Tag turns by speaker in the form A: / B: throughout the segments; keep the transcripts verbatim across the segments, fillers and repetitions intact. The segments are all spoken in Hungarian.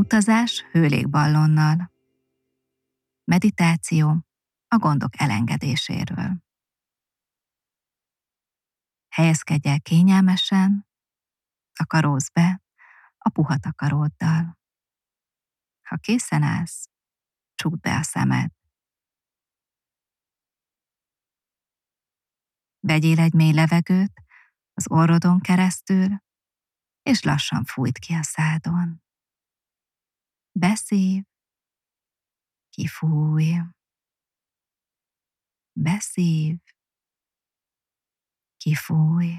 A: Utazás hőlégballonnal. Meditáció a gondok elengedéséről. Helyezkedj el kényelmesen, takarózz be a puha takaróddal. Ha készen állsz, csukd be a szemed. Vegyél egy mély levegőt az orrodon keresztül, és lassan fújd ki a szádon. Beszív, kifúj. Beszív, kifúj.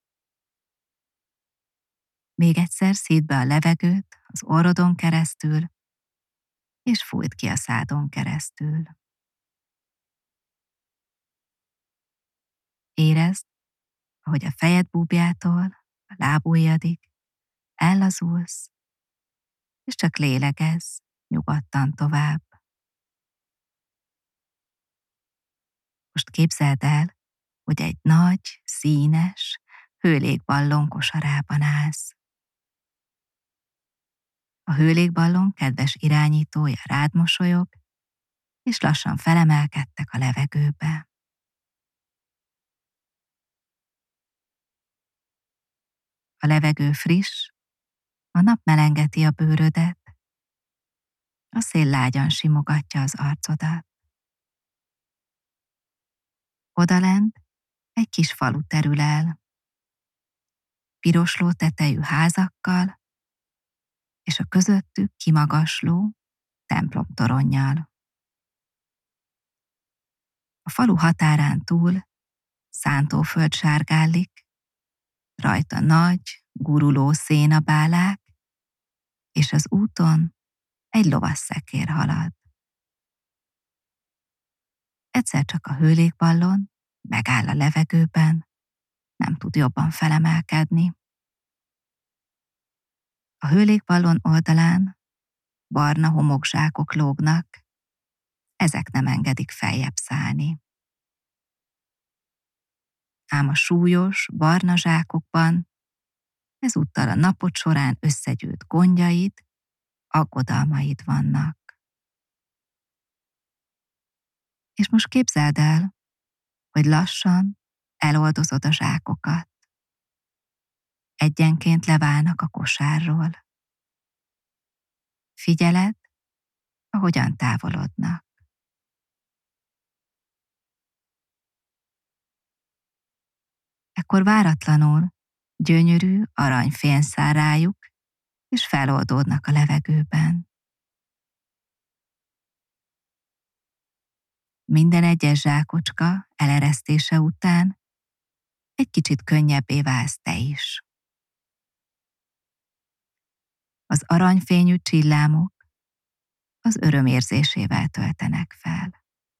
A: Még egyszer szídd be a levegőt az orrodon keresztül, és fújd ki a szádon keresztül. Érezd, ahogy a fejed búbjától a lábujjadig ellazulsz, és csak lélegezz nyugodtan tovább. Most képzeld el, hogy egy nagy, színes, hőlégballon kosarában állsz. A hőlégballon kedves irányítója rád mosolyog, és lassan felemelkedtek a levegőbe. A levegő friss, a nap melengeti a bőrödet, a szél lágyan simogatja az arcodat. Odalent egy kis falu terül el, pirosló tetejű házakkal, és a közöttük kimagasló templomtoronnyal. A falu határán túl szántóföld sárgállik, rajta nagy, guruló szénabálák, és az úton egy lovasszekér halad. Egyszer csak a hőlégballon megáll a levegőben, nem tud jobban felemelkedni. A hőlégballon oldalán barna homokzsákok lógnak, ezek nem engedik feljebb szállni. Ám a súlyos, barna zsákokban ezúttal a napod során összegyűjt gondjaid, aggodalmaid vannak. És most képzeld el, hogy lassan eloldozod a zsákokat. Egyenként leválnak a kosárról. Figyeled, ahogyan távolodnak. Ekkor váratlanul gyönyörű aranyfény száll rájuk, és feloldódnak a levegőben. Minden egyes zsákocska eleresztése után egy kicsit könnyebbé válsz te is. Az aranyfényű csillámok az öröm érzésével töltenek fel.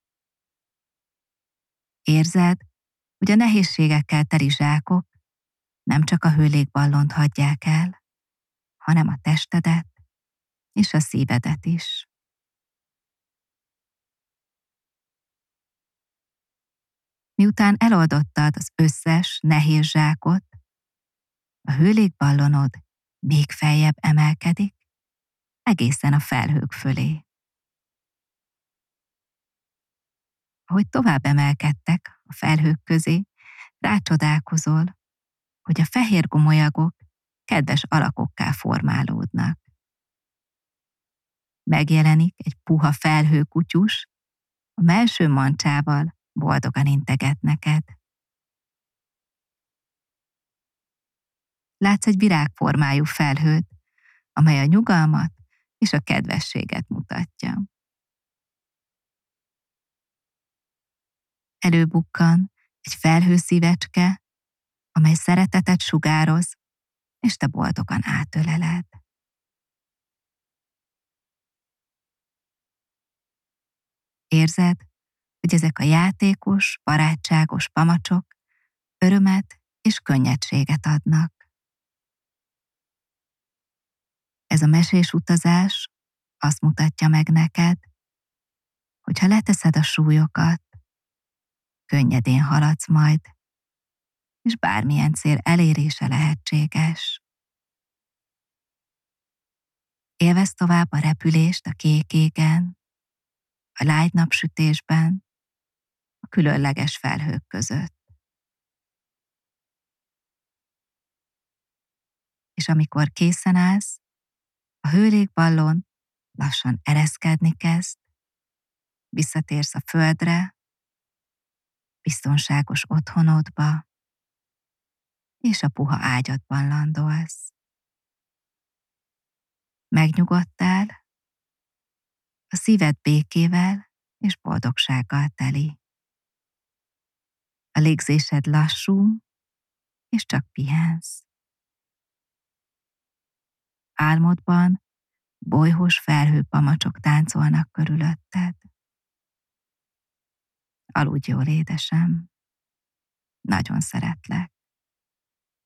A: Érzed, hogy a nehézségekkel teli zsákok nem csak a hőlégballont hagyják el, hanem a testedet és a szívedet is. Miután eloldottad az összes nehéz zsákot, a hőlégballonod még feljebb emelkedik, egészen a felhők fölé. Ahogy tovább emelkedtek a felhők közé, rácsodálkozol, hogy a fehér gomolyagok kedves alakokká formálódnak. Megjelenik egy puha felhőkutyus, a mellső mancsával boldogan integet neked. Látsz egy virágformájú felhőt, amely a nyugalmat és a kedvességet mutatja. Előbukkan egy felhőszívecske, amely szeretetet sugároz, és te boldogan átöleled. Érzed, hogy ezek a játékos, barátságos pamacsok örömet és könnyedséget adnak. Ez a mesés utazás azt mutatja meg neked, hogy ha leteszed a súlyokat, könnyedén haladsz majd, és bármilyen cél elérése lehetséges. Élvezd tovább a repülést a kék égen, a lágy napsütésben, a különleges felhők között. És amikor készen állsz, a hőlégballon lassan ereszkedni kezd, visszatérsz a földre, biztonságos otthonodba, és a puha ágyadban landolsz. Megnyugodtál, a szíved békével és boldogsággal teli. A légzésed lassú, és csak pihensz. Álmodban bolyhos felhőpamacsok táncolnak körülötted. Aludj jól, édesem. Nagyon szeretlek.